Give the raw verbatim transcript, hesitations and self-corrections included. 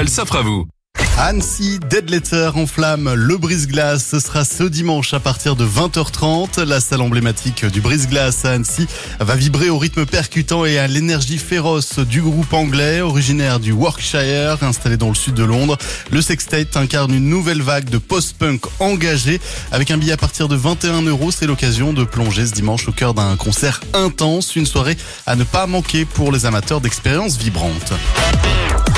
Festival s'offre à vous. Annecy, Dead Letter en flamme, le brise-glace, ce sera ce dimanche à partir de vingt heures trente. La salle emblématique du brise-glace à Annecy va vibrer au rythme percutant et à l'énergie féroce du groupe anglais, originaire du Warwickshire, installé dans le sud de Londres. Le Sextet incarne une nouvelle vague de post-punk engagé. Avec un billet à partir de vingt et un euros, c'est l'occasion de plonger ce dimanche au cœur d'un concert intense. Une soirée à ne pas manquer pour les amateurs d'expériences vibrantes.